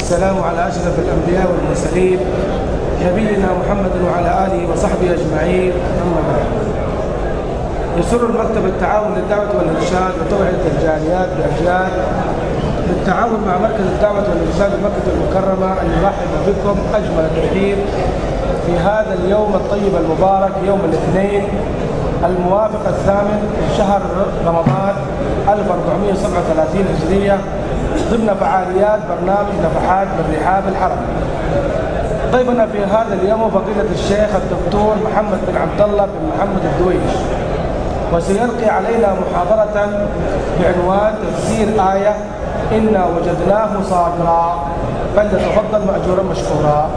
والسلام على أشرف الأنبياء والمرسلين نبينا محمد وعلى آله وصحبه أجمعين، أما بعد. يسر المكتب التعاون للدعوة والإرشاد وتوعية الجاليات بأجيال بالتعاون مع مركز الدعوة والإرشاد بمكة المكرمة أن يرحب بكم أجمل الترحيب في هذا اليوم الطيب المبارك، يوم الاثنين الموافق 8 شهر رمضان 1437 هجرية، ضمن فعاليات برنامج نفحات من رحاب الحرم. ضيفنا في هذا اليوم فضيلة الشيخ الدكتور محمد بن عبد الله بن محمد الدويش، وسيلقي علينا محاضرة بعنوان تفسير آية إنا وجدناه صابرا، فليتفضل مأجورا مشكورا.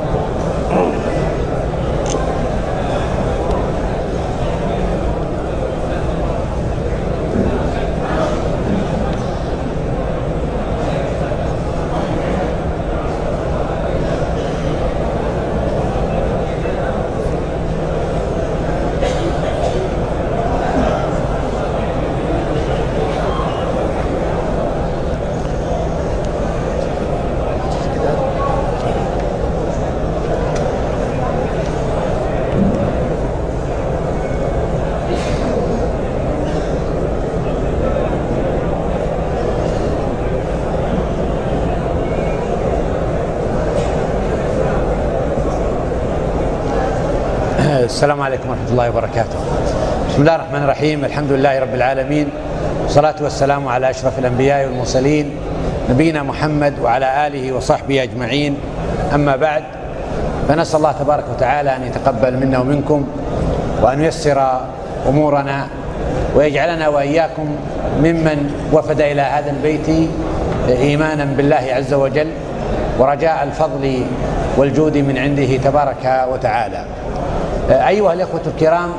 السلام عليكم ورحمة الله وبركاته. بسم الله الرحمن الرحيم، الحمد لله رب العالمين، والصلاة والسلام على أشرف الأنبياء والمرسلين نبينا محمد وعلى آله وصحبه أجمعين، أما بعد. فنسأل الله تبارك وتعالى أن يتقبل منا ومنكم، وأن ييسر أمورنا، ويجعلنا وإياكم ممن وفد إلى هذا البيت إيمانا بالله عز وجل ورجاء الفضل والجود من عنده تبارك وتعالى. أيها الأخوة الكرام،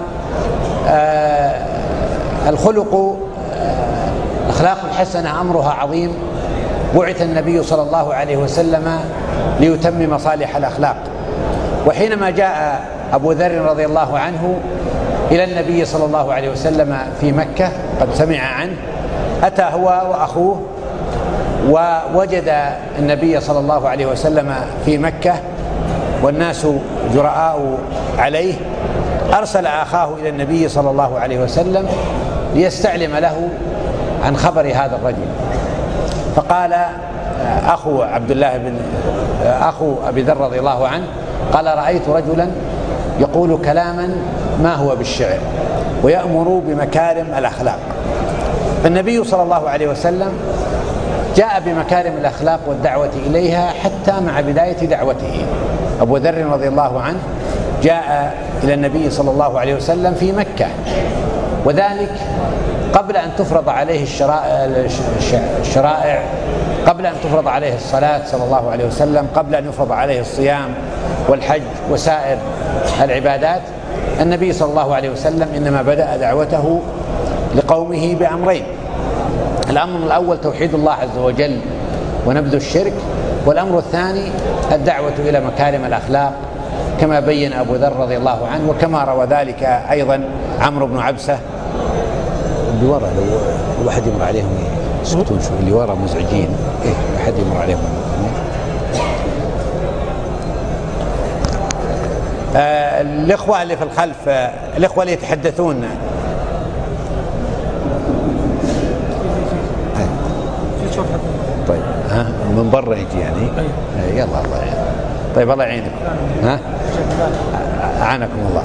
الأخلاق الحسنة أمرها عظيم. بعث النبي صلى الله عليه وسلم ليتمم صالح الأخلاق، وحينما جاء أبو ذر رضي الله عنه إلى النبي صلى الله عليه وسلم في مكة قد سمع عنه، أتى هو وأخوه ووجد النبي صلى الله عليه وسلم في مكة والناس جراء عليه. أرسل أخاه إلى النبي صلى الله عليه وسلم ليستعلم له عن خبر هذا الرجل، فقال أخو عبد الله بن أخو أبي ذر رضي الله عنه، قال: رأيت رجلا يقول كلاما ما هو بالشعر ويأمر بمكارم الأخلاق. فالنبي صلى الله عليه وسلم جاء بمكارم الأخلاق والدعوة إليها حتى مع بداية دعوته. أبو ذر رضي الله عنه جاء إلى النبي صلى الله عليه وسلم في مكة، وذلك قبل أن تفرض عليه الشرائع، قبل أن تفرض عليه الصلاة صلى الله عليه وسلم، قبل أن يفرض عليه الصيام والحج وسائر العبادات. النبي صلى الله عليه وسلم إنما بدأ دعوته لقومه بأمرين: الأمر الأول توحيد الله عز وجل ونبذ الشرك، والأمر الثاني الدعوة إلى مكارم الأخلاق، كما بين أبو ذر رضي الله عنه، وكما روى ذلك أيضا عمرو بن عبسة. اللي وراء لو واحد يمر عليهم يسكتون شوي، اللي وراء مزعجين، واحد يمر عليهم. الإخوة اللي في الخلف، الإخوة اللي يتحدثون، طيب ها من برا يجي يعني، يلا الله يعني. طيب الله يعينكم، ها أعانكم الله.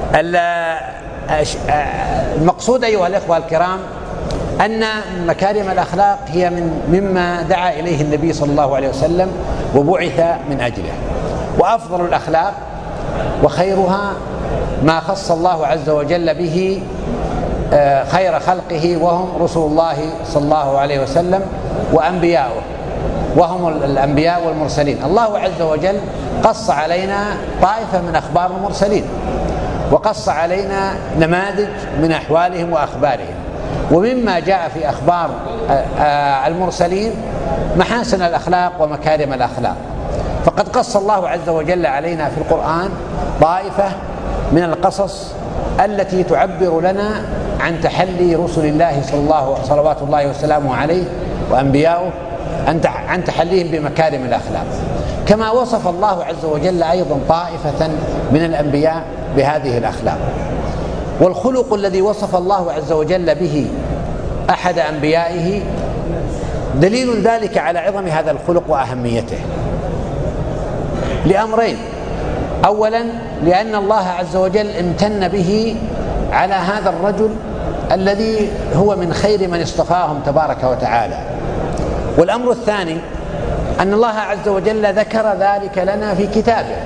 المقصود أيها الإخوة الكرام أن مكارم الأخلاق هي مما دعا إليه النبي صلى الله عليه وسلم وبعث من أجله، وأفضل الأخلاق وخيرها ما خص الله عز وجل به خير خلقه، وهم رسول الله صلى الله عليه وسلم وأنبياؤه، وهم الأنبياء والمرسلين. الله عز وجل قص علينا طائفة من أخبار المرسلين، وقص علينا نماذج من أحوالهم وأخبارهم. ومما جاء في أخبار المرسلين محاسن الأخلاق ومكارم الأخلاق. فقد قص الله عز وجل علينا في القرآن طائفة من القصص التي تعبر لنا عن تحلي رسل الله صلوات الله وسلامه عليه وأنبياؤه، عن تحليهم بمكارم الأخلاق. كما وصف الله عز وجل أيضا طائفة من الأنبياء بهذه الأخلاق. والخلق الذي وصف الله عز وجل به أحد أنبيائه دليل ذلك على عظم هذا الخلق وأهميته لأمرين: أولا لأن الله عز وجل امتن به على هذا الرجل الذي هو من خير من اصطفاهم تبارك وتعالى. والأمر الثاني أن الله عز وجل ذكر ذلك لنا في كتابه،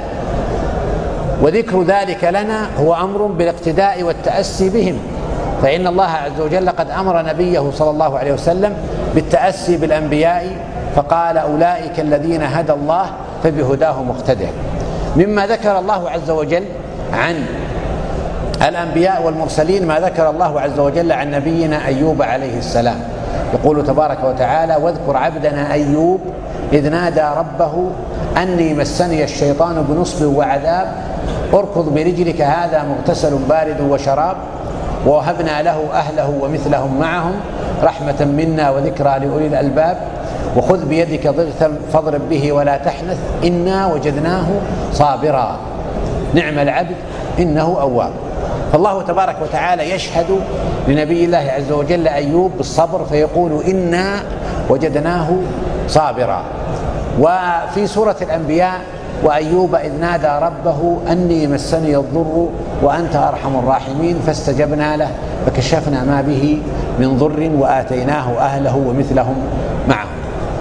وذكر ذلك لنا هو أمر بالاقتداء والتأسي بهم، فإن الله عز وجل قد أمر نبيه صلى الله عليه وسلم بالتأسي بالأنبياء فقال: أولئك الذين هدى الله فبهداه مقتدى. مما ذكر الله عز وجل عن الأنبياء والمرسلين ما ذكر الله عز وجل عن نبينا أيوب عليه السلام، يقول تبارك وتعالى: واذكر عبدنا أيوب إذ نادى ربه أني مسني الشيطان بنصب وعذاب اركض برجلك هذا مغتسل بارد وشراب ووهبنا له أهله ومثلهم معهم رحمة منا وذكرى لأولي الألباب وخذ بيدك ضغثا فاضرب به ولا تحنث إنا وجدناه صابرا نعم العبد إنه أواب. فالله تبارك وتعالى يشهد لنبي الله عز وجل أيوب بالصبر فيقول: إنا وجدناه صابرا. وفي سورة الأنبياء: وأيوب إذ نادى ربه أني مسني الضر وأنت أرحم الراحمين فاستجبنا له فكشفنا ما به من ضر وآتيناه أهله ومثلهم معهم.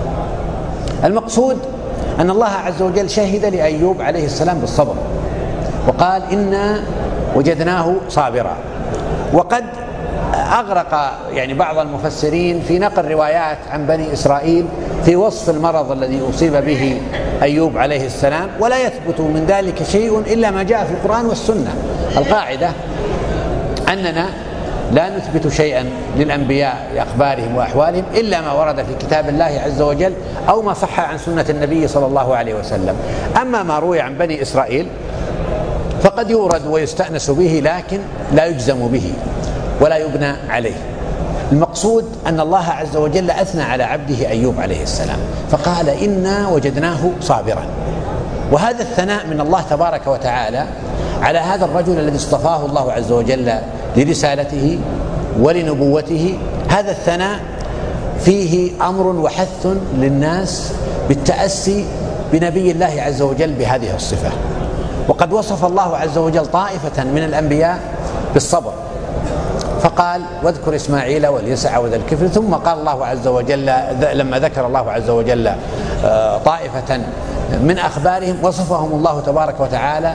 المقصود أن الله عز وجل شهد لأيوب عليه السلام بالصبر وقال: إنا وجدناه صابرا. وقد أغرق بعض المفسرين في نقل روايات عن بني إسرائيل في وصف المرض الذي أصيب به أيوب عليه السلام، ولا يثبت من ذلك شيء إلا ما جاء في القرآن والسنة. القاعدة أننا لا نثبت شيئا للأنبياء لأخبارهم وأحوالهم إلا ما ورد في كتاب الله عز وجل أو ما صح عن سنة النبي صلى الله عليه وسلم. أما ما روي عن بني إسرائيل فقد يورد ويستأنس به لكن لا يجزم به ولا يبنى عليه. المقصود أن الله عز وجل أثنى على عبده أيوب عليه السلام فقال: إنا وجدناه صابرا. وهذا الثناء من الله تبارك وتعالى على هذا الرجل الذي اصطفاه الله عز وجل لرسالته ولنبوته. هذا الثناء فيه أمر وحث للناس بالتأسي بنبي الله عز وجل بهذه الصفة. وقد وصف الله عز وجل طائفة من الأنبياء بالصبر فقال: واذكر إسماعيل واليسع وذا الكفل. ثم قال الله عز وجل لما ذكر الله عز وجل طائفة من أخبارهم وصفهم الله تبارك وتعالى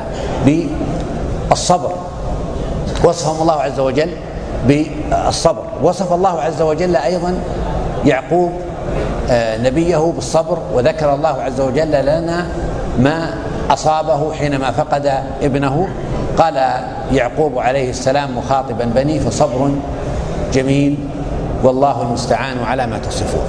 بالصبر، وصفهم الله عز وجل بالصبر. وصف الله عز وجل أيضا يعقوب نبيه بالصبر، وذكر الله عز وجل لنا ما أصابه حينما فقد ابنه. قال يعقوب عليه السلام مخاطبا بني: فصبر جميل والله المستعان على ما تصفون.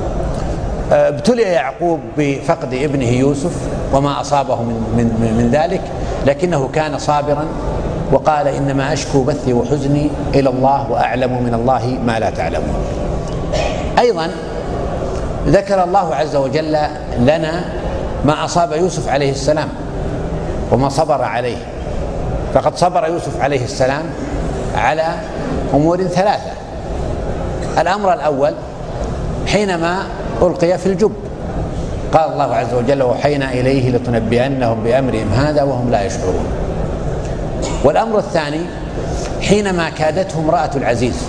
ابتلي يعقوب بفقد ابنه يوسف وما أصابه من ذلك، لكنه كان صابرا وقال: إنما أشكو بثي وحزني إلى الله وأعلم من الله ما لا تعلمون. أيضا ذكر الله عز وجل لنا ما أصاب يوسف عليه السلام وما صبر عليه. فقد صبر يوسف عليه السلام على أمور ثلاثة. الأمر الأول حينما ألقي في الجب قال الله عز وجل: وحينا إليه لتنبئنهم بأمرهم هذا وهم لا يشعرون. والأمر الثاني حينما كادته امرأة العزيز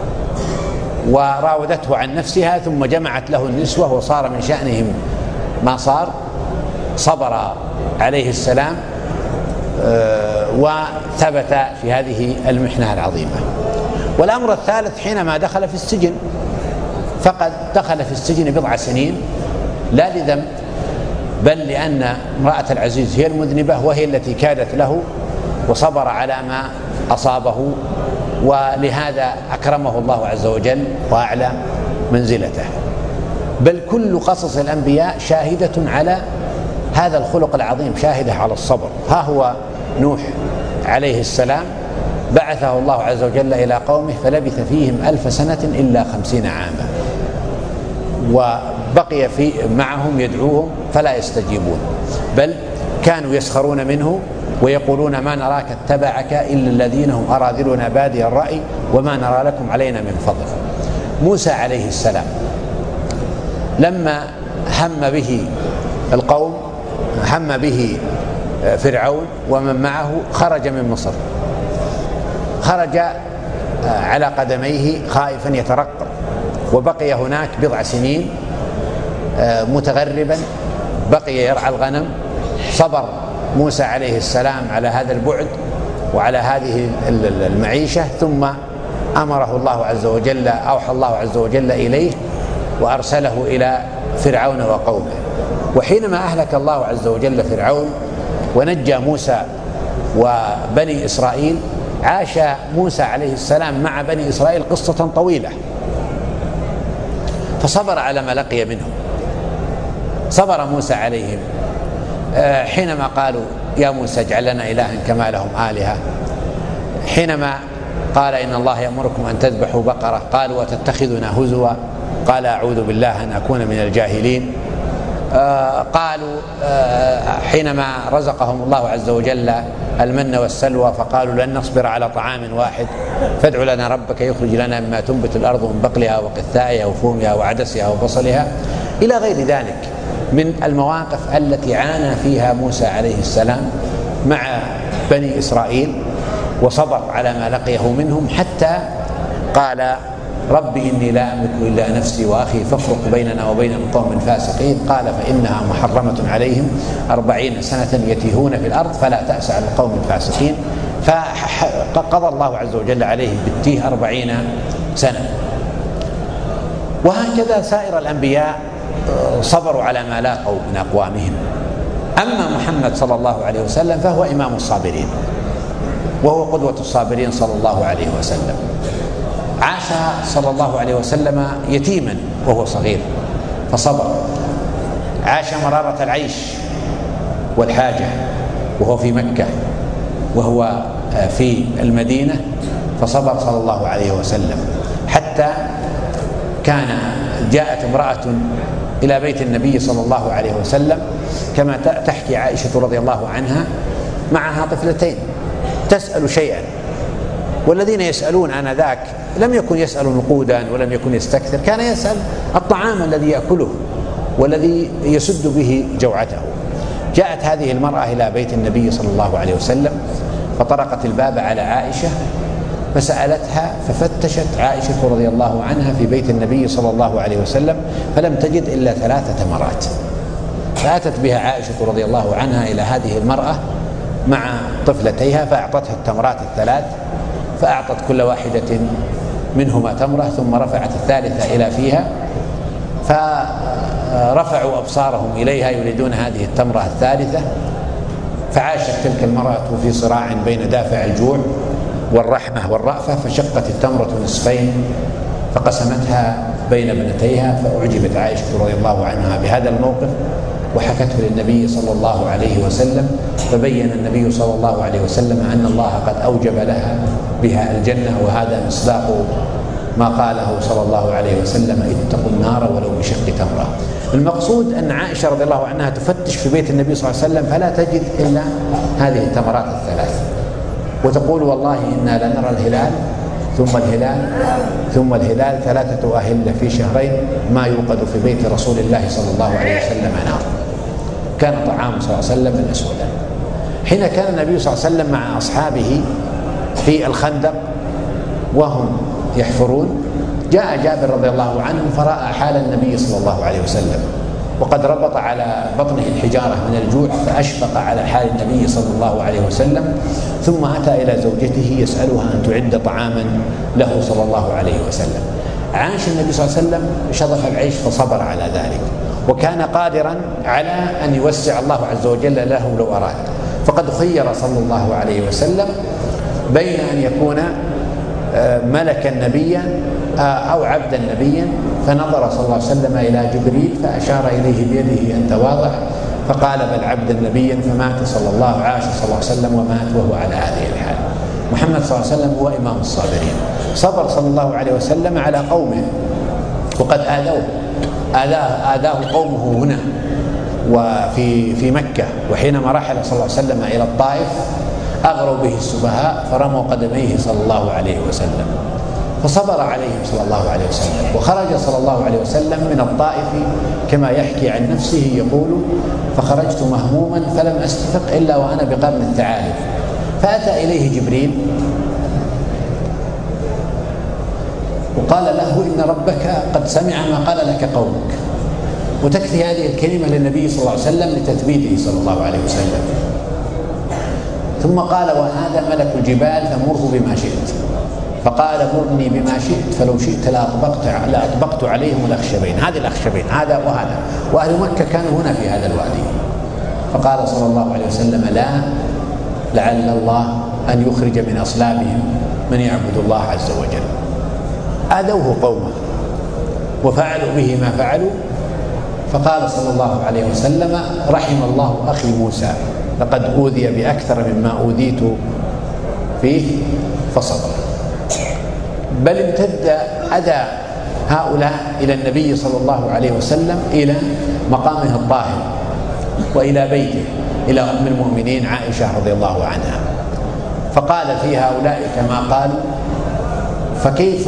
وراودته عن نفسها ثم جمعت له النسوة وصار من شأنهم ما صار، صبر عليه السلام وثبت في هذه المحنة العظيمة. والأمر الثالث حينما دخل في السجن، فقد دخل في السجن 7 سنين لا لذنب بل لأن امرأة العزيز هي المذنبة وهي التي كادت له، وصبر على ما أصابه، ولهذا أكرمه الله عز وجل وأعلى منزلته. بل كل قصص الأنبياء شاهدة على هذا الخلق العظيم، شاهدة على الصبر. ها هو نوح عليه السلام بعثه الله عز وجل إلى قومه فلبث فيهم 1000 سنة إلا 50 عاما، بقي معهم يدعوهم فلا يستجيبون، بل كانوا يسخرون منه ويقولون ما نراك اتبعك إلا الذين هم أراذلنا بادي الرأي وما نرى لكم علينا من فضل. موسى عليه السلام لما هم به القوم، هم به فرعون ومن معه، خرج من مصر، خرج على قدميه خائفا يترقب، وبقي هناك 7 سنين متغربا، بقي يرعى الغنم. صبر موسى عليه السلام على هذا البعد وعلى هذه المعيشة، ثم أمره الله عز وجل، أوحى الله عز وجل إليه وأرسله إلى فرعون وقومه. وحينما أهلك الله عز وجل فرعون ونجى موسى وبني إسرائيل، عاش موسى عليه السلام مع بني إسرائيل قصة طويلة، فصبر على ما لقي منهم. صبر موسى عليهم حينما قالوا يا موسى اجعل لنا إلها كما لهم آلهة، حينما قال إن الله يأمركم أن تذبحوا بقرة، قالوا وتتخذنا هزوا، قال أعوذ بالله أن أكون من الجاهلين. قالوا حينما رزقهم الله عز وجل المن والسلوى فقالوا لن نصبر على طعام واحد فادع لنا ربك يخرج لنا مما تنبت الأرض من بقلها وقثائها وفومها وعدسها وبصلها، إلى غير ذلك من المواقف التي عانى فيها موسى عليه السلام مع بني إسرائيل، وصبر على ما لقيه منهم، حتى قال رب إني لا أملك إلا نفسي وأخي فافرق بيننا وبين القوم الفاسقين، قال فإنها محرمة عليهم 40 سنة يتيهون في الأرض فلا تأس على القوم الفاسقين، فقضى الله عز وجل عليهم بالتيه 40 سنة. وهكذا سائر الأنبياء صبروا على ما لاقوا من أقوامهم. أما محمد صلى الله عليه وسلم فهو إمام الصابرين وهو قدوة الصابرين صلى الله عليه وسلم. عاش صلى الله عليه وسلم يتيما وهو صغير فصبر، عاش مرارة العيش والحاجة وهو في مكة وهو في المدينة فصبر صلى الله عليه وسلم، حتى جاءت امرأة إلى بيت النبي صلى الله عليه وسلم كما تحكي عائشة رضي الله عنها، معها طفلتين تسأل شيئا، والذين يسألون آنذاك لم يكن يسأل نقودا ولم يكن يستكثر، كان يسأل الطعام الذي يأكله والذي يسد به جوعته. جاءت هذه المرأة إلى بيت النبي صلى الله عليه وسلم فطرقت الباب على عائشة فسألتها، ففتشت عائشة رضي الله عنها في بيت النبي صلى الله عليه وسلم فلم تجد إلا 3 تمرات، فأتت بها عائشة رضي الله عنها إلى هذه المرأة مع طفلتيها فأعطتها التمرات 3، فأعطت كل واحدة منهما تمرة ثم رفعت الثالثة إلى فيها، فرفعوا أبصارهم إليها يريدون هذه التمرة الثالثة، فعاشت تلك المرأة في صراع بين دافع الجوع والرحمة والرأفة، فشقت التمرة نصفين فقسمتها بين ابنتيها، فأعجبت عائشة رضي الله عنها بهذا الموقف وحكته للنبي صلى الله عليه وسلم، فبين النبي صلى الله عليه وسلم أن الله قد أوجب لها بها الجنة، وهذا مصداق ما قاله صلى الله عليه وسلم اتقوا النار ولو بشق تمرة. المقصود أن عائشة رضي الله عنها تفتش في بيت النبي صلى الله عليه وسلم فلا تجد إلا هذه التمرات 3، وتقول والله إنا لنرى الهلال ثم الهلال ثم الهلال 3 أهلة في شهرين ما يوقد في بيت رسول الله صلى الله عليه وسلم نار. كان طعام صلى الله عليه وسلم أسودا. حين كان النبي صلى الله عليه وسلم مع أصحابه في الخندق وهم يحفرون، جاء جابر رضي الله عنه فرأى حال النبي صلى الله عليه وسلم وقد ربط على بطنه الحجارة من الجوع، فأشفق على حال النبي صلى الله عليه وسلم، ثم أتى إلى زوجته يسألها أن تعد طعاما له صلى الله عليه وسلم. عاش النبي صلى الله عليه وسلم شظف العيش فصبر على ذلك، وكان قادرا على أن يوسع الله عز وجل له لو أراد، فقد خير صلى الله عليه وسلم بين أن يكون ملكا نبيا أو عبدا نبيا، فنظر صلى الله عليه وسلم إلى جبريل فأشار إليه بيده أن تواضع، فقال بل عبدا نبيا، فمات صلى الله عليه وسلم ومات وهو على هذه الحال. محمد صلى الله عليه وسلم هو إمام الصابرين، صبر صلى الله عليه وسلم على قومه وقد آذاه قومه هنا وفي مكة، وحينما رحل صلى الله عليه وسلم إلى الطائف أغروا به السفهاء فرموا قدميه صلى الله عليه وسلم، فصبر عليهم صلى الله عليه وسلم، وخرج صلى الله عليه وسلم من الطائف كما يحكي عن نفسه يقول: فخرجت مهموما فلم أستفق إلا وأنا بقرن الثعالب، فأتى إليه جبريل وقال له: إن ربك قد سمع ما قال لك قومك. وتكفي هذه الكلمة للنبي صلى الله عليه وسلم لتثبيته صلى الله عليه وسلم. ثم قال: وهذا ملك الجبال فمره بما شئت. فقال: مرني بما شئت فلو شئت لأطبقت عليهم الأخشبين، هذه الأخشبين هذا وهذا، وأهل مكة كانوا هنا في هذا الوادي. فقال صلى الله عليه وسلم: لا، لعل الله أن يخرج من أصلابهم من يعبد الله عز وجل. آذوه قومه وفعلوا به ما فعلوا، فقال صلى الله عليه وسلم: رحم الله أخي موسى، لقد أوذي بأكثر مما أوذيت فيه فصبر. بل امتد أذى هؤلاء إلى النبي صلى الله عليه وسلم إلى مقامه الطاهر وإلى بيته، إلى أم المؤمنين عائشة رضي الله عنها، فقال في هؤلاء كما قالوا: فكيف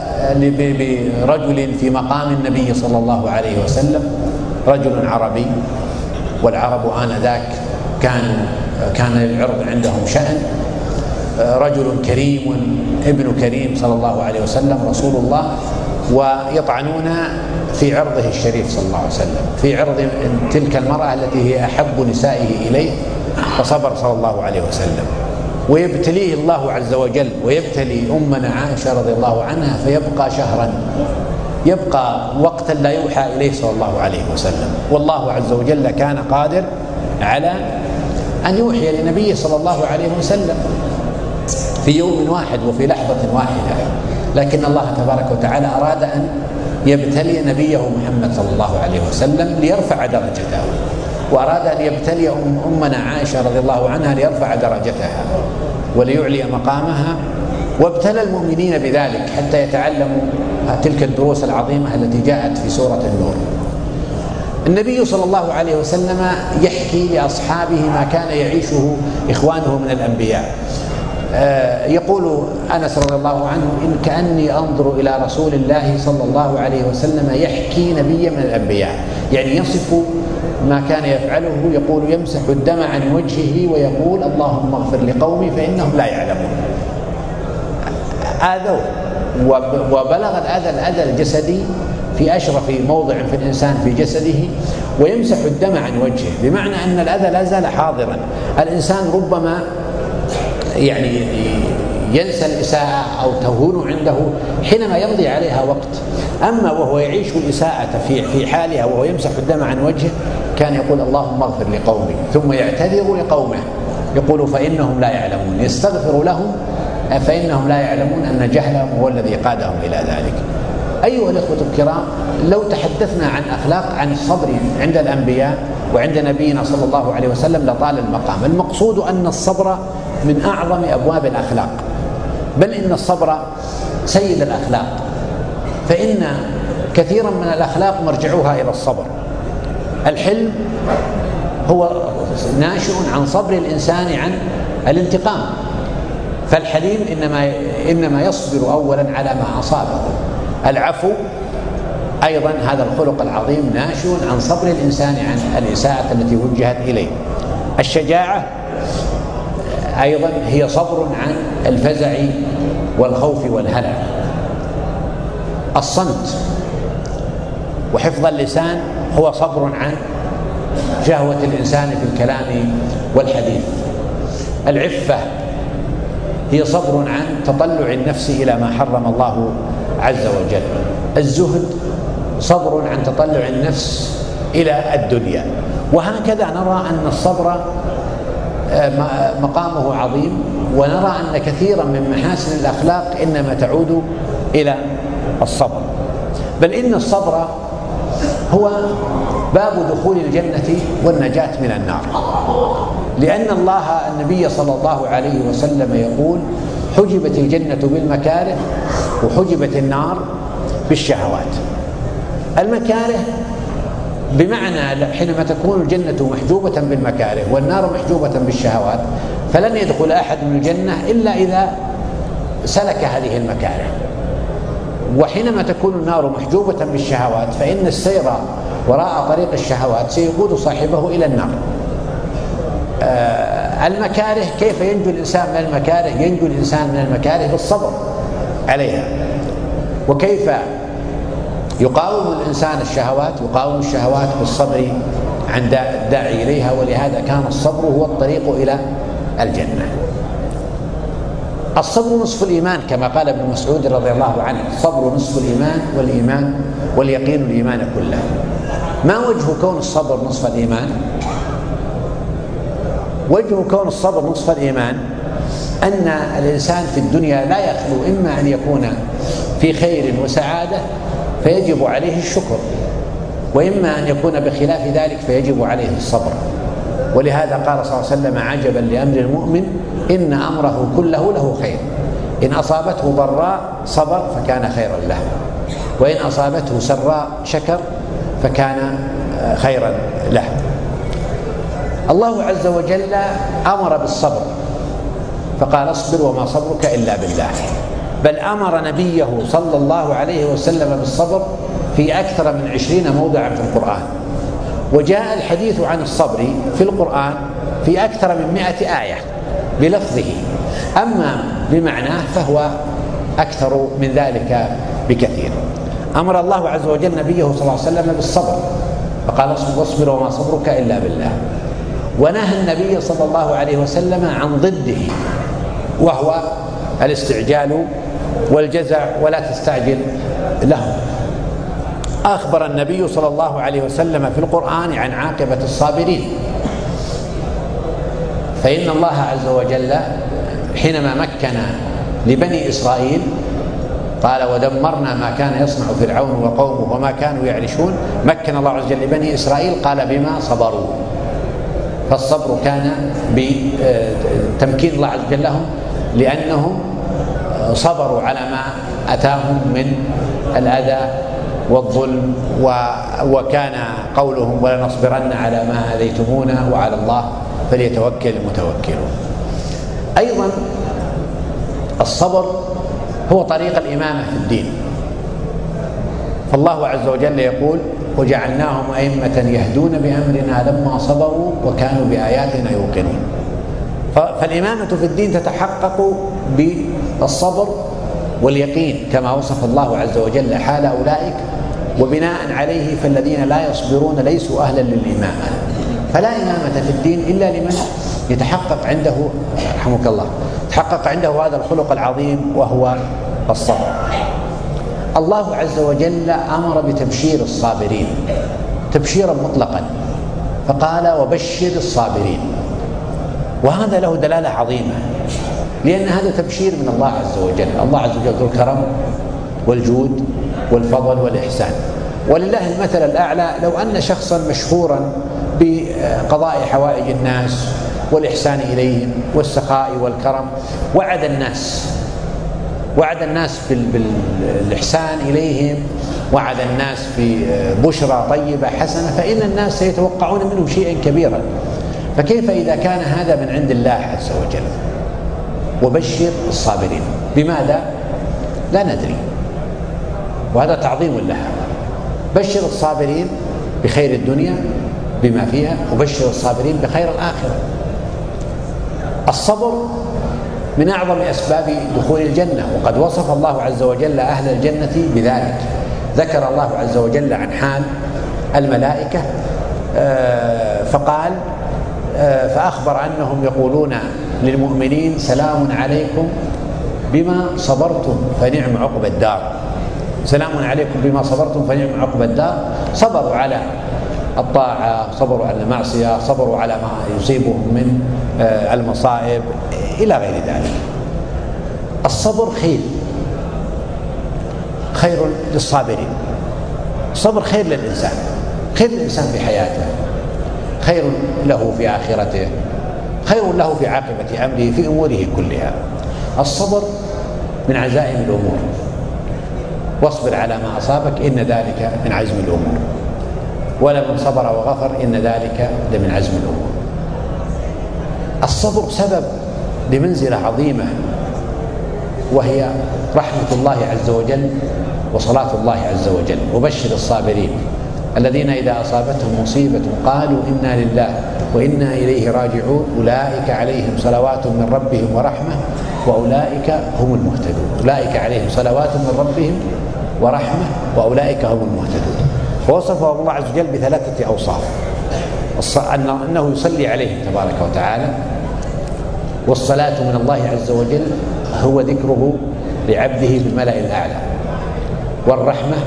برجل في مقام النبي صلى الله عليه وسلم، رجل عربي، والعرب آنذاك كان للعرب عندهم شأن، رجل كريم ابن كريم صلى الله عليه وسلم رسول الله، ويطعنون في عرضه الشريف صلى الله عليه وسلم، في عرض تلك المرأة التي هي أحب نسائه إليه، فصبر صلى الله عليه وسلم. ويبتليه الله عز وجل ويبتلي أمنا عائشة رضي الله عنها، فيبقى شهرا، يبقى وقتا لا يوحى إليه صلى الله عليه وسلم، والله عز وجل كان قادر على أن يوحي لنبيه صلى الله عليه وسلم في يوم واحد وفي لحظة واحدة، لكن الله تبارك وتعالى أراد أن يبتلي نبيه محمد صلى الله عليه وسلم ليرفع درجته، وأراد أن يبتلي أمنا عائشة رضي الله عنها ليرفع درجتها وليعلي مقامها، وابتلى المؤمنين بذلك حتى يتعلموا تلك الدروس العظيمة التي جاءت في سورة النور. النبي صلى الله عليه وسلم يحكي لأصحابه ما كان يعيشه إخوانه من الأنبياء. يقول أنس رضي الله عنه: إن كأني أنظر إلى رسول الله صلى الله عليه وسلم يحكي نبيا من الأنبياء، يعني يصف ما كان يفعله، يقول: يمسح الدم عن وجهه ويقول: اللهم اغفر لقومي فإنهم لا يعلمون. آذوه وبلغ الأذى الجسدي في أشرف موضع في الإنسان في جسده، ويمسح الدم عن وجهه، بمعنى أن الأذى لا زال حاضرا. الإنسان ربما يعني ينسى الإساءة أو تهون عنده حينما يمضي عليها وقت، أما وهو يعيش الإساءة في حالها وهو يمسح الدم عن وجهه كان يقول: اللهم اغفر لقومي، ثم يعتذر لقومه يقول: فإنهم لا يعلمون، يستغفر لهم فإنهم لا يعلمون أن جهلهم هو الذي قادهم إلى ذلك. أيها الإخوة الكرام، لو تحدثنا عن أخلاق عن الصبر عند الأنبياء وعند نبينا صلى الله عليه وسلم لطال المقام. المقصود أن الصبر من أعظم أبواب الأخلاق، بل إن الصبر سيد الأخلاق، فإن كثيرا من الأخلاق مرجعوها إلى الصبر. الحلم هو ناشئ عن صبر الإنسان عن الانتقام، فالحليم إنما يصبر أولا على ما أصابه. العفو أيضا هذا الخلق العظيم ناشئ عن صبر الإنسان عن الإساءة التي وجهت إليه. الشجاعة أيضا هي صبر عن الفزع والخوف والهلع. الصمت وحفظ اللسان هو صبر عن شهوة الإنسان في الكلام والحديث. العفة هي صبر عن تطلع النفس إلى ما حرم الله عز وجل. الزهد صبر عن تطلع النفس إلى الدنيا. وهكذا نرى أن الصبر مقامه عظيم، ونرى أن كثيرا من محاسن الأخلاق إنما تعود إلى الصبر، بل إن الصبر هو باب دخول الجنة والنجاة من النار، لأن النبي صلى الله عليه وسلم يقول: حجبت الجنة بالمكاره وحجبت النار بالشهوات. المكاره بمعنى حينما تكون الجنة محجوبة بالمكاره والنار محجوبة بالشهوات فلن يدخل أحد من الجنة إلا إذا سلك هذه المكاره. وحينما تكون النار محجوبة بالشهوات فإن السير وراء طريق الشهوات سيقود صاحبه إلى النار. المكاره، كيف ينجو الإنسان من المكاره؟ ينجو الإنسان من المكاره بالصبر عليها. وكيف يقاوم الإنسان الشهوات؟ يقاوم الشهوات بالصبر عند الداعي إليها، ولهذا كان الصبر هو الطريق إلى الجنة. الصبر نصف الإيمان كما قال ابن مسعود رضي الله عنه: الصبر نصف الإيمان واليقين الإيمان كله. ما وجه كون الصبر نصف الإيمان؟ وجه كون الصبر نصف الإيمان أن الإنسان في الدنيا لا يخلو إما أن يكون في خير وسعادة فيجب عليه الشكر، وإما أن يكون بخلاف ذلك فيجب عليه الصبر. ولهذا قال صلى الله عليه وسلم: عجبا لأمر المؤمن إن أمره كله له خير، إن أصابته ضراء صبر فكان خيرا له، وإن أصابته سراء شكر فكان خيرا له. الله عز وجل أمر بالصبر فقال: اصبر وما صبرك إلا بالله. بل أمر نبيه صلى الله عليه وسلم بالصبر في أكثر من 20 موضعا في القرآن. وجاء الحديث عن الصبر في القرآن في أكثر من 100 آية بلفظه، أما بمعناه فهو أكثر من ذلك بكثير. أمر الله عز وجل نبيه صلى الله عليه وسلم بالصبر فقال: اصبر وما صبرك إلا بالله. ونهى النبي صلى الله عليه وسلم عن ضده وهو الاستعجال والجزع، ولا تستعجل لهم. أخبر النبي صلى الله عليه وسلم في القرآن عن عاقبة الصابرين، فإن الله عز وجل حينما مكن لبني إسرائيل قال: ودمرنا ما كان يصنع فرعون وقومه وما كانوا يعرشون. مكن الله عز وجل لبني إسرائيل قال: بما صبروا. فالصبر كان بتمكين الله عز وجل لهم لأنهم صبروا على ما أتاهم من الأذى والظلم، وكان قولهم: ولنصبرن على ما آذيتمونا وعلى الله فليتوكل المتوكلون. أيضا الصبر هو طريق الإمامة في الدين، فالله عز وجل يقول: وجعلناهم أئمة يهدون بأمرنا لما صبروا وكانوا بآياتنا يوقنون. فالإمامة في الدين تتحقق بالصبر واليقين كما وصف الله عز وجل حال أولئك، وبناء عليه فالذين لا يصبرون ليسوا أهلا للإمامة. فلا إمامة في الدين إلا لمن يتحقق عنده، رحمك الله، يتحقق عنده هذا الخلق العظيم وهو الصبر. الله عز وجل أمر بتبشير الصابرين تبشيرا مطلقا فقال: وبشر الصابرين. وهذا له دلالة عظيمة، لأن هذا تبشير من الله عز وجل. الله عز وجل ذو الكرم والجود والفضل والإحسان، ولله المثل الأعلى. لو أن شخصا مشهورا بقضاء حوائج الناس والإحسان إليهم والسخاء والكرم وعد الناس بالإحسان إليهم، وعد الناس ببشرى طيبة حسنة، فإن الناس سيتوقعون منه شيئا كبيرا. فكيف إذا كان هذا من عند الله عز وجل؟ وبشر الصابرين. بماذا؟ لا ندري، وهذا تعظيم لها. بشر الصابرين بخير الدنيا بما فيها، وبشر الصابرين بخير الآخرة. الصبر من أعظم أسباب دخول الجنة، وقد وصف الله عز وجل أهل الجنة بذلك. ذكر الله عز وجل عن حال الملائكة فقال: فأخبر أنهم يقولون للمؤمنين: سلام عليكم بما صبرتم فنعم عقبى الدار. سلام عليكم بما صبرتم فنعم عقبى الدار. صبروا على الطاعة، صبروا على المعصية، صبروا على ما يصيبهم من المصائب إلى غير ذلك. الصبر خير للصابرين. الصبر خير للإنسان، خير للإنسان في حياته، خير له في آخرته، خير له في عاقبة أمره، في أموره كلها. الصبر من عزائم الأمور، واصبر على ما أصابك إن ذلك من عزم الأمور، ولمن صبر وغفر إن ذلك لمن عزم الأمور. الصبر سبب لمنزلة عظيمة، وهي رحمة الله عز وجل وصلاة الله عز وجل. وبشر الصابرين الذين إذا أصابتهم مصيبة قالوا إنا لله وإنا إليه راجعون أولئك عليهم صلوات من ربهم ورحمة وأولئك هم المهتدون. أولئك عليهم صلوات من ربهم ورحمة وأولئك هم المهتدون. ووصفهم الله عز وجل بثلاثة أوصاف: أنه يصلي عليهم تبارك وتعالى، والصلاة من الله عز وجل هو ذكره لعبده بالملأ الأعلى، والرحمة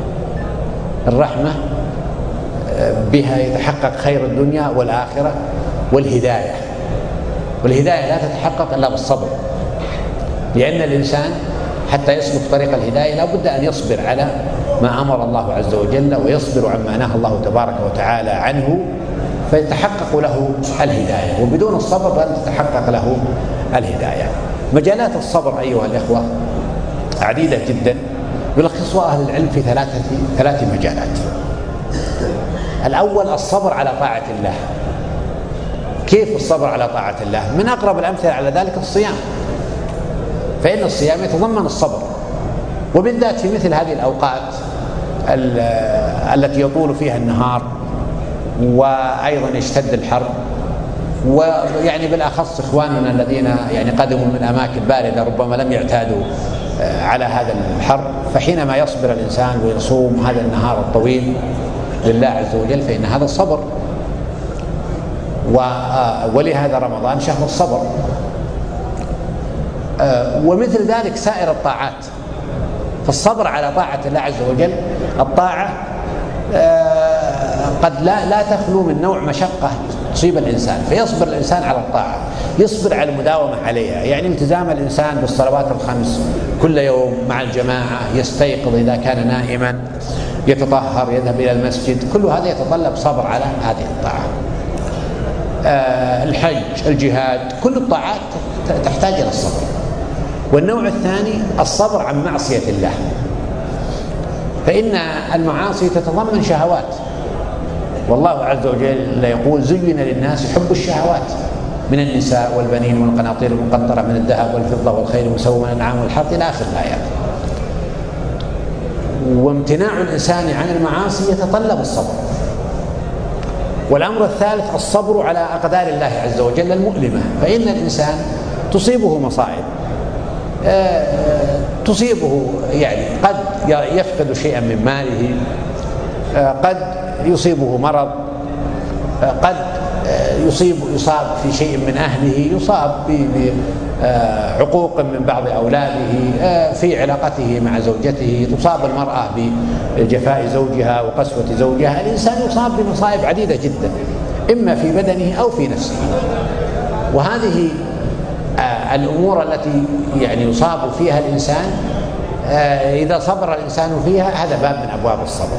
بها يتحقق خير الدنيا والآخرة، والهداية لا تتحقق إلا بالصبر، لأن الإنسان حتى يسلك طريق الهداية لا بد أن يصبر على ما أمر الله عز وجل، ويصبر عما نهى الله تبارك وتعالى عنه، فيتحقق له الهداية. وبدون الصبر لن تتحقق له الهداية. مجالات الصبر أيها الإخوة عديدة جدا، يلخصها أهل العلم في ثلاث مجالات. الأول الصبر على طاعة الله. كيف الصبر على طاعة الله؟ من أقرب الأمثلة على ذلك الصيام، فإن الصيام يتضمن الصبر، وبالذات في مثل هذه الأوقات التي يطول فيها النهار وأيضا يشتد الحر، ويعني بالأخص إخواننا الذين يعني قدموا من أماكن باردة ربما لم يعتادوا على هذا الحر، فحينما يصبر الإنسان ويصوم هذا النهار الطويل لله عز وجل فإن هذا الصبر. ولهذا رمضان شهر الصبر. ومثل ذلك سائر الطاعات، فالصبر على طاعة الله عز وجل، الطاعة قد لا تخلو من نوع مشقة تصيب الإنسان، فيصبر الإنسان على الطاعة، يصبر على المداومة عليها، يعني التزام الإنسان بالصلوات الخمس كل يوم مع الجماعة، يستيقظ إذا كان نائما، يتطهر، يذهب إلى المسجد، كل هذا يتطلب صبر على هذه الطاعة. الحج، الجهاد، كل الطاعات تحتاج إلى الصبر. والنوع الثاني الصبر عن معصية الله، فإن المعاصي تتضمن شهوات، والله عز وجل يقول زين للناس حب الشهوات من النساء والبنين والقناطير المقنطرة من الذهب والفضة والخيل المسومة والأنعام والحرث إلى آخر الآيات. وامتناع الإنسان عن المعاصي يتطلب الصبر. والأمر الثالث الصبر على أقدار الله عز وجل المؤلمة، فإن الإنسان تصيبه مصائب، تصيبه يعني قد يفقد شيئا من ماله، قد يصيبه مرض، قد يصاب في شيء من أهله، يصاب بعقوق من بعض أولاده، في علاقته مع زوجته، تصاب المرأة بجفاء زوجها وقسوة زوجها. الإنسان يصاب بمصائب عديدة جدا، إما في بدنه أو في نفسه. وهذه الأمور التي يعني يصاب فيها الإنسان إذا صبر الإنسان فيها، هذا باب من أبواب الصبر،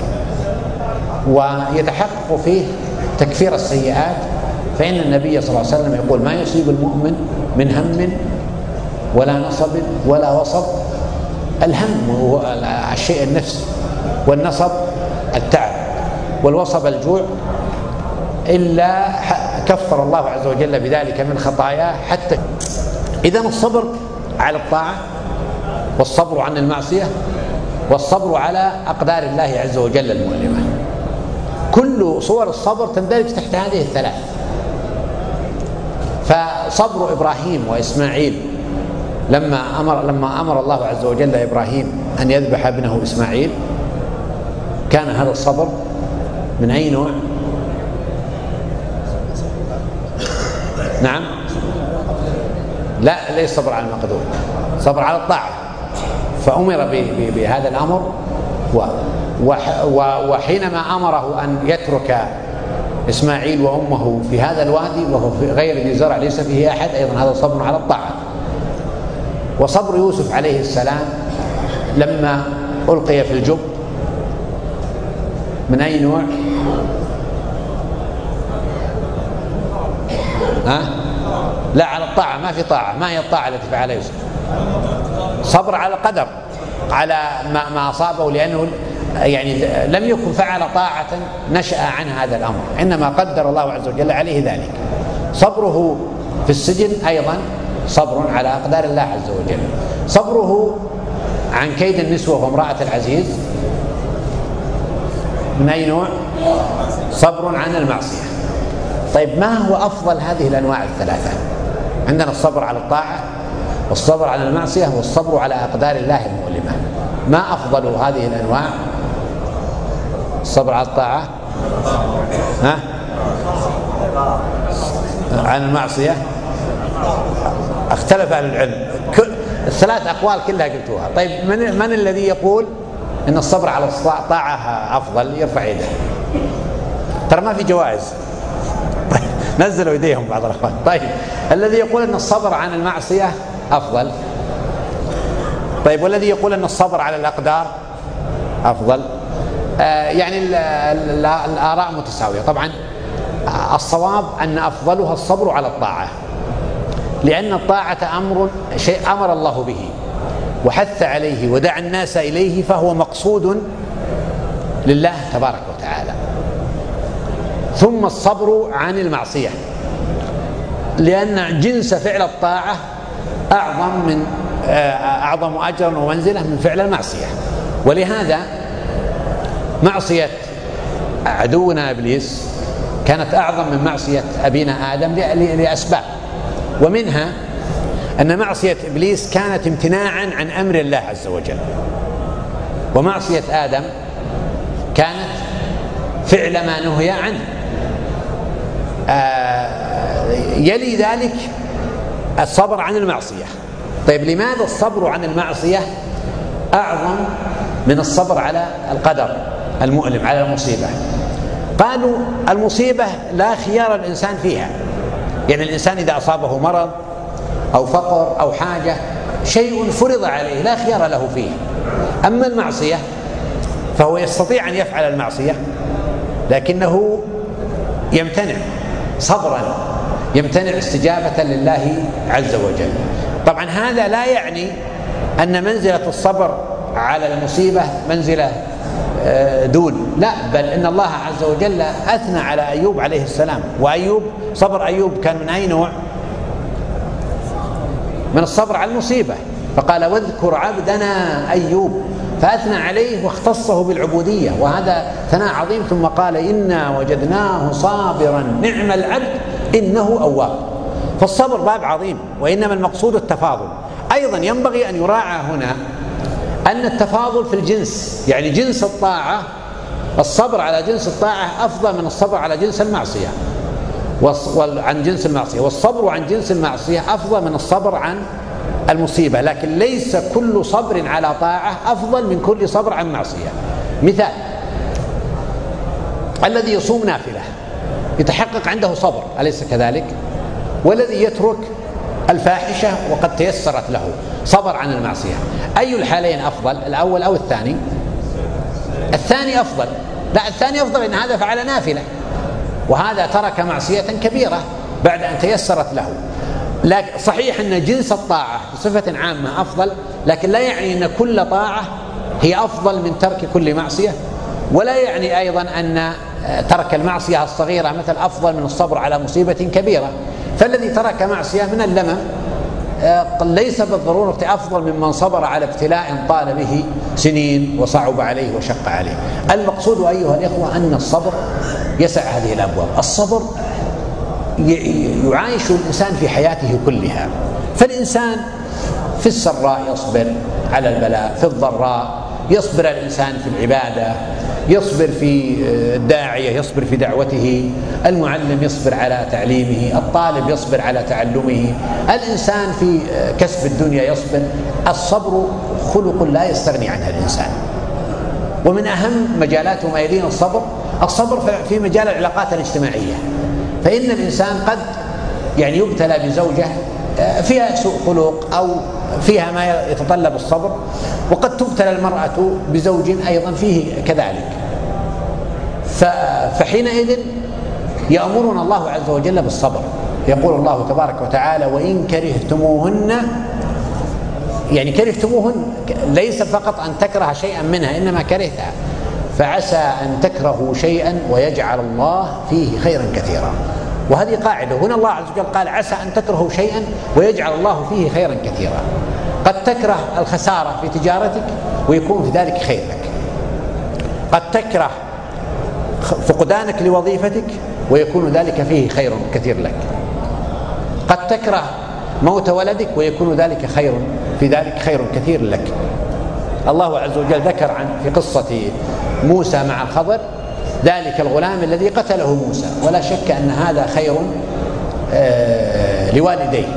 ويتحقق فيه تكفير السيئات. فإن النبي صلى الله عليه وسلم يقول ما يصيب المؤمن من هم ولا نصب ولا وصب. الهم هو الشيء النفسي، والنصب التعب، والوصب الجوع، إلا كفر الله عز وجل بذلك من خطاياه. حتى إذن الصبر على الطاعة، والصبر عن المعصية، والصبر على أقدار الله عز وجل المؤلمة، كل صور الصبر تندرج تحت هذه الثلاث. فصبر إبراهيم وإسماعيل لما أمر الله عز وجل إبراهيم أن يذبح ابنه إسماعيل، كان هذا الصبر من أي نوع؟ نعم، لا، ليس صبر على المقدور، صبر على الطاعة. فأمر بهذا الأمر، وحينما أمره أن يترك إسماعيل وأمه في هذا الوادي وهو في غير ذي زرع ليس فيه أحد، أيضا هذا صبر على الطاعة. وصبر يوسف عليه السلام لما ألقي في الجب من أي نوع؟ لا، على الطاعة. ما في طاعة. ما هي الطاعة التي فعلها يوسف؟ صبر على القدر، على ما أصابه، لأنه يعني لم يكن فعل طاعة نشأ عن هذا الأمر، إنما قدر الله عز وجل عليه ذلك. صبره في السجن أيضا صبر على أقدار الله عز وجل. صبره عن كيد النسوة وامرأة العزيز من أي نوع؟ صبر عن المعصية. طيب ما هو أفضل هذه الأنواع الثلاثة؟ عندنا الصبر على الطاعة، والصبر على المعصية، والصبر على أقدار الله المؤلمة. ما أفضل هذه الأنواع؟ الصبر على الطاعة، ها؟ عن المعصية اختلف أهل العلم، الثلاث أقوال كلها قلتوها. طيب من الذي يقول إن الصبر على الطاعة أفضل؟ يرفع يده. ترى ما في جوائز. نزلوا يديهم بعض الأخوان. طيب الذي يقول أن الصبر عن المعصية أفضل؟ طيب والذي يقول أن الصبر على الأقدار أفضل؟ يعني الآراء متساوية. طبعا الصواب أن أفضلها الصبر على الطاعة، لأن الطاعة شيء أمر الله به وحث عليه ودعا الناس إليه، فهو مقصود لله تبارك وتعالى. ثم الصبر عن المعصية، لأن جنس فعل الطاعة أعظم أجرا ومنزلة من فعل المعصية. ولهذا معصية عدونا إبليس كانت أعظم من معصية أبينا آدم لأسباب، ومنها أن معصية إبليس كانت امتناعا عن أمر الله عز وجل، ومعصية آدم كانت فعل ما نهي عنه. يلي ذلك الصبر عن المعصية. طيب لماذا الصبر عن المعصية أعظم من الصبر على القدر المؤلم، على المصيبة؟ قالوا المصيبة لا خيار الإنسان فيها، يعني الإنسان إذا أصابه مرض أو فقر أو حاجة شيء فرض عليه لا خيار له فيه. أما المعصية فهو يستطيع أن يفعل المعصية لكنه يمتنع صبرا، يمتنع استجابة لله عز وجل. طبعا هذا لا يعني أن منزلة الصبر على المصيبة منزلة دون، لا، بل إن الله عز وجل أثنى على أيوب عليه السلام، وأيوب صبر أيوب كان من أي نوع؟ من الصبر على المصيبة. فقال واذكر عبدنا أيوب، فأثنى عليه واختصه بالعبودية، وهذا ثناء عظيم. ثم قال إنا وجدناه صابرا نعم العبد إنه أواب. فالصبر باب عظيم، وإنما المقصود التفاضل. أيضا ينبغي أن يراعى هنا أن التفاضل في الجنس، يعني جنس الطاعة، الصبر على جنس الطاعة أفضل من الصبر على جنس المعصية، عن جنس المعصية، والصبر عن جنس المعصية أفضل من الصبر عن المصيبة. لكن ليس كل صبر على طاعة أفضل من كل صبر عن معصية. مثال: الذي يصوم نافلة يتحقق عنده صبر، أليس كذلك؟ والذي يترك الفاحشة وقد تيسرت له صبر عن المعصية. أي الحالين أفضل، الأول أو الثاني؟ الثاني أفضل. لا، الثاني أفضل، إن هذا فعل نافلة وهذا ترك معصية كبيرة بعد أن تيسرت له. لكن صحيح أن جنس الطاعة بصفة عامة أفضل، لكن لا يعني أن كل طاعة هي أفضل من ترك كل معصية، ولا يعني أيضا أن ترك المعصية الصغيرة مثل أفضل من الصبر على مصيبة كبيرة. فالذي ترك معصية من اللمم ليس بالضرورة أفضل ممن صبر على ابتلاء طال به سنين وصعب عليه وشق عليه. المقصود أيها الإخوة أن الصبر يسع هذه الأبواب. الصبر يعايش الإنسان في حياته كلها، فالإنسان في السراء يصبر على البلاء، في الضراء يصبر الإنسان في العبادة، يصبر في الداعية يصبر في دعوته، المعلم يصبر على تعليمه، الطالب يصبر على تعلمه، الإنسان في كسب الدنيا يصبر. الصبر خلق لا يستغني عنها الإنسان، ومن أهم مجالات وميادين الصبر في مجال العلاقات الاجتماعية. فإن الإنسان قد يعني يبتلى بزوجة فيها سوء خلق أو فيها ما يتطلب الصبر، وقد تبتلى المرأة بزوج أيضا فيه كذلك. فحينئذ يأمرنا الله عز وجل بالصبر. يقول الله تبارك وتعالى: وإن كرهتموهن يعني كرهتموهن ليس فقط أن تكره شيئا منها، إنما كرهتها. فعسى أن تكرهوا شيئا ويجعل الله فيه خيرا كثيرا. وهذه قاعدة، هنا الله عز وجل قال عسى أن تكرهوا شيئا ويجعل الله فيه خيرا كثيرا. قد تكره الخسارة في تجارتك ويكون في ذلك خير لك، قد تكره فقدانك لوظيفتك ويكون ذلك فيه خير كثير لك، قد تكره موت ولدك ويكون ذلك في ذلك خير كثير لك. الله عز وجل ذكر في قصة موسى مع الخضر ذلك الغلام الذي قتله موسى، ولا شك أن هذا خير لوالديه.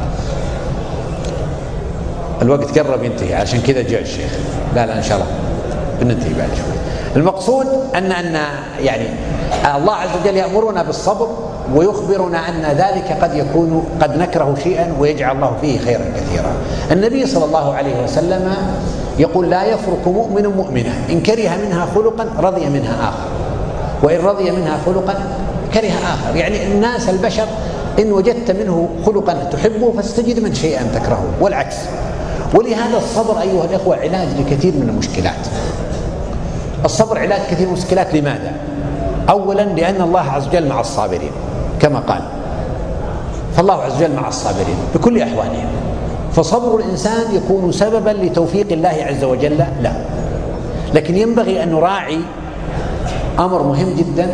الوقت قرب ينتهي، عشان كذا جاء الشيخ. لا إن شاء الله بننتهي بعد شوي. المقصود أن يعني الله عز وجل يأمرنا بالصبر ويخبرنا أن ذلك قد نكره شيئا ويجعل الله فيه خيرا كثيرا. النبي صلى الله عليه وسلم يقول لا يفرق مؤمن مؤمنة إن كره منها خلقا رضي منها آخر، وإن رضي منها خلقا كره آخر. يعني الناس البشر إن وجدت منه خلقا تحبه فاستجد من شيئا تكرهه والعكس. ولهذا الصبر أيها الإخوة علاج لكثير من المشكلات. الصبر علاج كثير من المشكلات. لماذا؟ أولا لأن الله عز وجل مع الصابرين كما قال، فالله عز وجل مع الصابرين بكل أحوالهم. فصبر الإنسان يكون سببا لتوفيق الله عز وجل له. لكن ينبغي أن نراعي أمر مهم جدا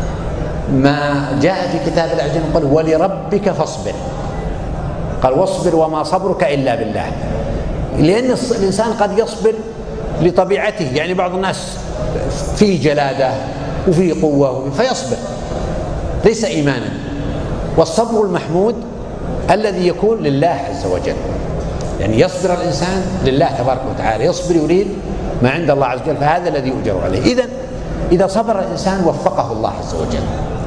ما جاء في كتاب الله عز وجل، قال ولربك فاصبر، قال واصبر وما صبرك إلا بالله. لأن الإنسان قد يصبر لطبيعته، يعني بعض الناس فيه جلادة وفيه قوة فيصبر، ليس إيمانا. والصبر المحمود الذي يكون لله عز وجل، يعني يصبر الإنسان لله تبارك وتعالى، يصبر يريد ما عند الله عز وجل، فهذا الذي يؤجر عليه. إذا صبر الإنسان وفقه الله عز وجل،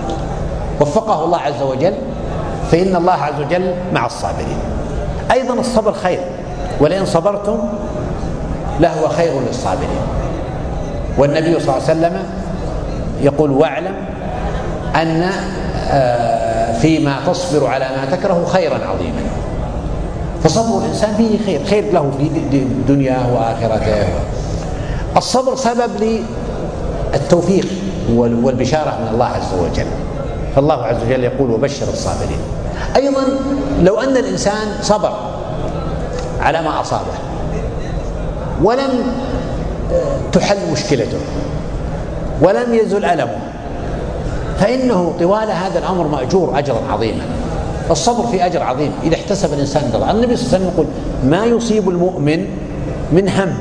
وفقه الله عز وجل، فإن الله عز وجل مع الصابرين. أيضا الصبر خير، ولئن صبرتم لهو خير للصابرين. والنبي صلى الله عليه وسلم يقول واعلم أن فيما تصبر على ما تكره خيرا عظيما. فصبر الإنسان فيه خير له في دنياه وآخرته. الصبر سبب للتوفيق والبشارة من الله عز وجل، فالله عز وجل يقول وبشر الصابرين. أيضا لو أن الإنسان صبر على ما أصابه ولم تحل مشكلته ولم يزل ألمه، فإنه طوال هذا الأمر مأجور أجرا عظيما. الصبر في أجر عظيم إذا احتسب الإنسان الله. النبي صلى الله عليه وسلم يقول ما يصيب المؤمن من هم،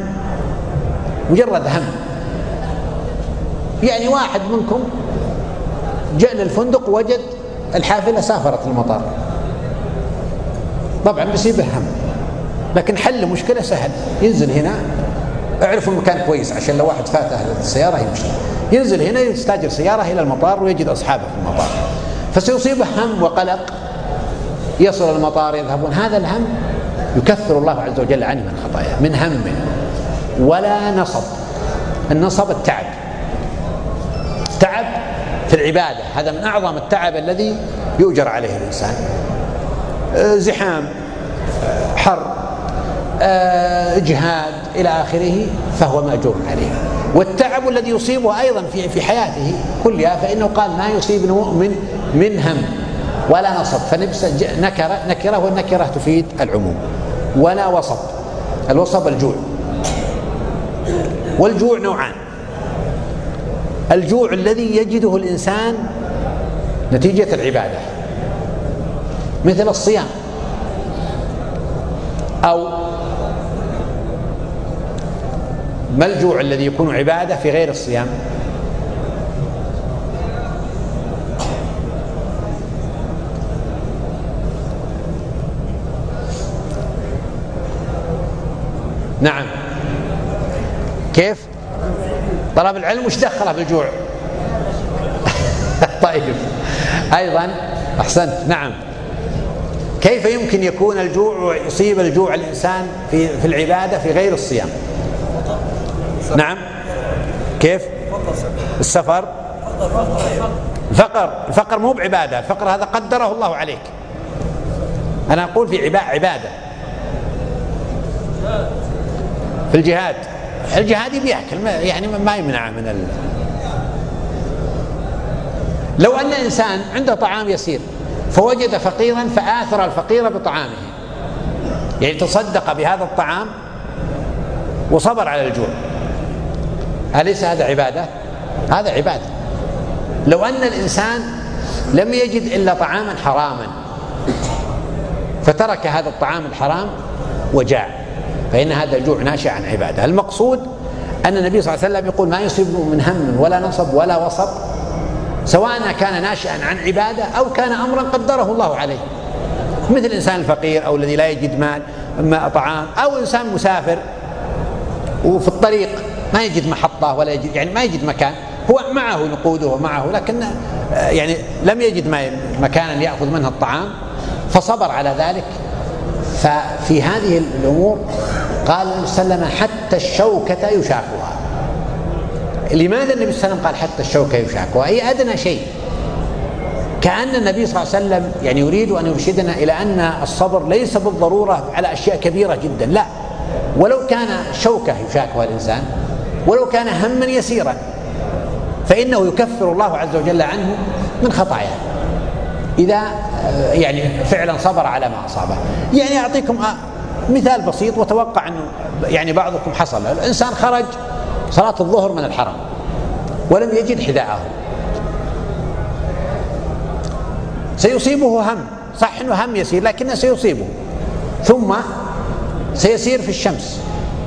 مجرد هم، يعني واحد منكم جاء للفندق وجد الحافلة سافرت المطار، طبعا بيصيبه هم، لكن حل مشكلة سهل، ينزل هنا، اعرف المكان كويس عشان لو واحد فاته السيارة يمشي، ينزل هنا يستاجر سيارة إلى المطار ويجد أصحابه في المطار، فسيصيبه هم وقلق، يصل المطار يذهبون. هذا الهم يكفر الله عز وجل عنه من خطاياه، من هم ولا نصب. النصب التعب في العبادة، هذا من أعظم التعب الذي يؤجر عليه الإنسان. زحام، حر، إجهاد إلى آخره، فهو مأجور عليه. والتعب الذي يصيبه أيضا في حياته كلها، فإنه قال ما يصيب المؤمن من هم ولا نصب، فنبس نكرة، والنكرة تفيد العموم. ولا وصب، الوصب الجوع، والجوع نوعان: الجوع الذي يجده الإنسان نتيجة العبادة مثل الصيام، أو ما الجوع الذي يكون عبادة في غير الصيام؟ نعم، كيف؟ طلب العلم وش دخله بالجوع؟ طيب، أيضا أحسنت، نعم. كيف يمكن يكون الجوع يصيب الجوع الإنسان في العبادة في غير الصيام؟ نعم، كيف؟ السفر، الفقر مو بعبادة، الفقر هذا قدره الله عليك. أنا أقول في عبادة. في الجهاد، الجهاد بيأكل يعني ما يمنع من لو أن إنسان عنده طعام يسير فوجد فقيرا فآثر الفقير بطعامه، يعني تصدق بهذا الطعام وصبر على الجوع، أليس هذا عبادة؟ هذا عبادة. لو أن الإنسان لم يجد إلا طعاما حراما فترك هذا الطعام الحرام وجاع، فإن هذا الجوع ناشئ عن عبادة. المقصود أن النبي صلى الله عليه وسلم يقول ما يصيبه من هم ولا نصب ولا وصب، سواء كان ناشئا عن عبادة أو كان أمرا قدره الله عليه، مثل الإنسان الفقير أو الذي لا يجد مال طعام، أو إنسان مسافر وفي الطريق ما يجد محطة ولا يجد يعني ما يجد مكان، هو معه نقوده ومعه لكن يعني لم يجد مكانا يأخذ منه الطعام فصبر على ذلك. ففي هذه الأمور قال النبي صلى الله عليه وسلم حتى الشوكة يشاكها. لماذا النبي صلى الله عليه وسلم قال حتى الشوكة يشاكها؟ هي أدنى شيء، كأن النبي صلى الله عليه وسلم يعني يريد أن يرشدنا إلى أن الصبر ليس بالضرورة على أشياء كبيرة جدا، لا، ولو كان شوكة يشاكها الإنسان، ولو كان هما يسيرا فإنه يكفر الله عز وجل عنه من خطاياه إذا يعني فعلا صبر على ما أصابه. يعني أعطيكم مثال بسيط وتوقع أنه يعني بعضكم حصل، الإنسان خرج صلاة الظهر من الحرم ولم يجد حذاءه، سيصيبه هم، صح أنه هم يسير لكنه سيصيبه، ثم سيسير في الشمس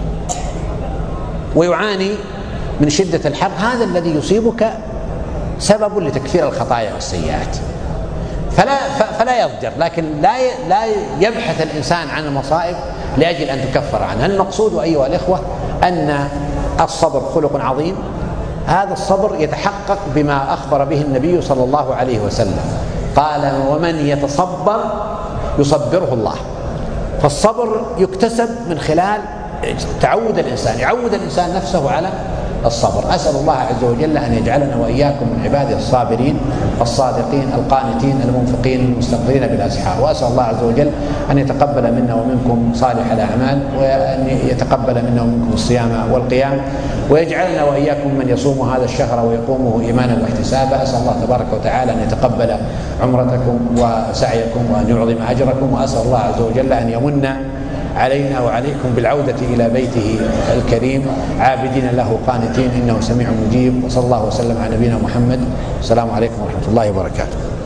ويعاني من شدة الحر، هذا الذي يصيبك سبب لتكفير الخطايا والسيئات، فلا يضجر، لكن لا يبحث الإنسان عن المصائب لأجل أن تكفر عنها. المقصود أيها الإخوة أن الصبر خلق عظيم، هذا الصبر يتحقق بما أخبر به النبي صلى الله عليه وسلم، قال ومن يتصبر يصبره الله. فالصبر يكتسب من خلال يعود الإنسان نفسه على الصبر. أسأل الله عز وجل أن يجعلنا وإياكم من عباده الصابرين الصادقين القانتين المنفقين المستغفرين بالأسحار، وأسأل الله عز وجل أن يتقبل منا ومنكم صالح الأعمال، وأن يتقبل منا ومنكم الصيام والقيام، ويجعلنا وإياكم من يصوم هذا الشهر ويقومه إيمانا واحتسابا. أسأل الله تبارك وتعالى أن يتقبل عمرتكم وسعيكم وأن يعظم أجركم، وأسأل الله عز وجل أن يمن علينا وعليكم بالعودة إلى بيته الكريم عابدين له قانتين إنه سميع مجيب. وصلى الله وسلم على نبينا محمد. السلام عليكم ورحمة الله وبركاته.